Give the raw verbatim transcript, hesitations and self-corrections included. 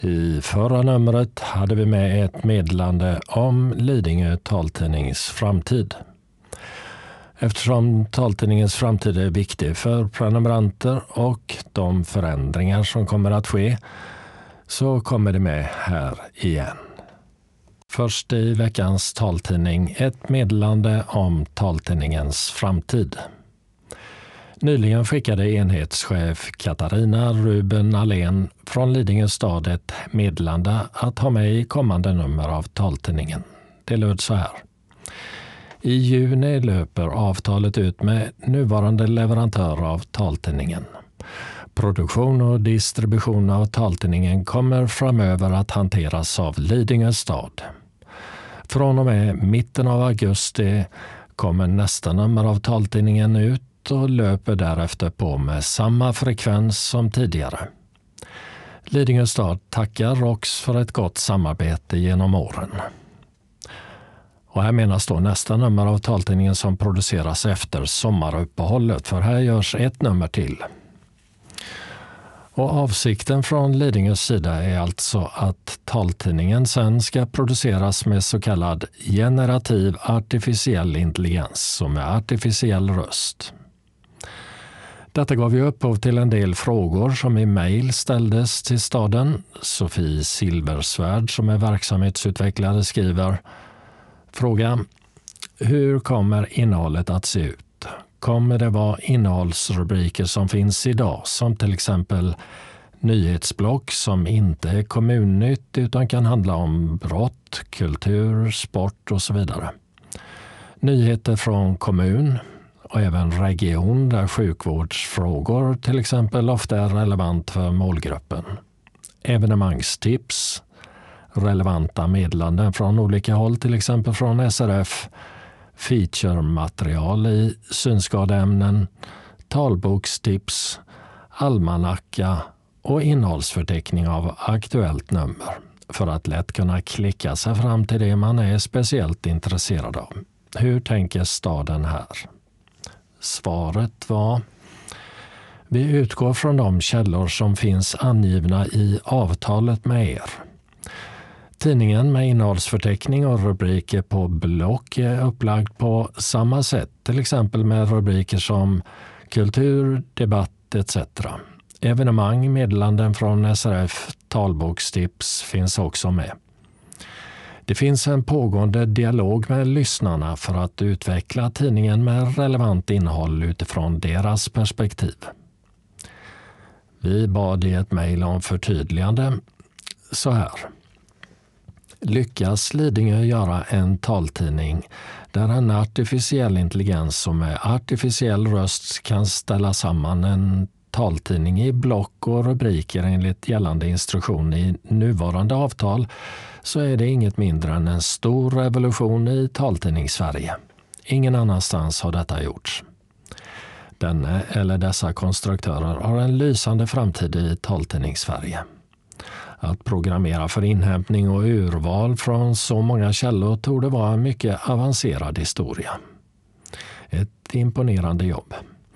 I förra numret hade vi med ett meddelande om Lidingö taltidnings framtid. Eftersom taltidningens framtid är viktig för prenumeranter och de förändringar som kommer att ske, så kommer det med här igen. Först i veckans taltidning ett meddelande om taltidningens framtid. Nyligen skickade enhetschef Katarina Ruben Alén från Lidingö stad ett meddelande att ha med i kommande nummer av taltidningen. Det löd så här. I juni löper avtalet ut med nuvarande leverantör av taltidningen. Produktion och distribution av taltidningen kommer framöver att hanteras av Lidingö stad. Från och med mitten av augusti kommer nästa nummer av taltidningen ut och löper därefter på med samma frekvens som tidigare. Lidingö stad tackar Rox för ett gott samarbete genom åren. Och här menas då nästa nummer av taltidningen som produceras efter sommaruppehållet, för här görs ett nummer till. Och avsikten från Lidingös sida är alltså att taltidningen sen ska produceras med så kallad generativ artificiell intelligens, som är artificiell röst. Detta gav ju upphov till en del frågor som i mejl ställdes till staden. Sofie Silversvärd som är verksamhetsutvecklare skriver: Fråga: hur kommer innehållet att se ut? Kommer det vara innehållsrubriker som finns idag, som till exempel nyhetsblock som inte är kommunnytt utan kan handla om brott, kultur, sport och så vidare. Nyheter från kommun och även region där sjukvårdsfrågor till exempel ofta är relevant för målgruppen. Evenemangstips, relevanta meddelanden från olika håll, till exempel från S R F, feature-material i synskadeämnen, talbokstips, almanacka och innehållsförteckning av aktuellt nummer för att lätt kunna klicka sig fram till det man är speciellt intresserad av. Hur tänker staden här? Svaret var: vi utgår från de källor som finns angivna i avtalet med er. Tidningen med innehållsförteckning och rubriker på block är upplagd på samma sätt, till exempel med rubriker som kultur, debatt et cetera. Evenemang, meddelanden från S R F, talbokstips finns också med. Det finns en pågående dialog med lyssnarna för att utveckla tidningen med relevant innehåll utifrån deras perspektiv. Vi bad i ett mejl om förtydligande så här. Lyckas Lidingö göra en taltidning där en artificiell intelligens som med artificiell röst kan ställa samman en taltidning i block och rubriker enligt gällande instruktion i nuvarande avtal, så är det inget mindre än en stor revolution i taltidnings-Sverige. Ingen annanstans har detta gjorts. Denne eller dessa konstruktörer har en lysande framtid i taltidnings-Sverige. Att programmera för inhämtning och urval från så många källor torde vara en mycket avancerad historia. Ett imponerande jobb.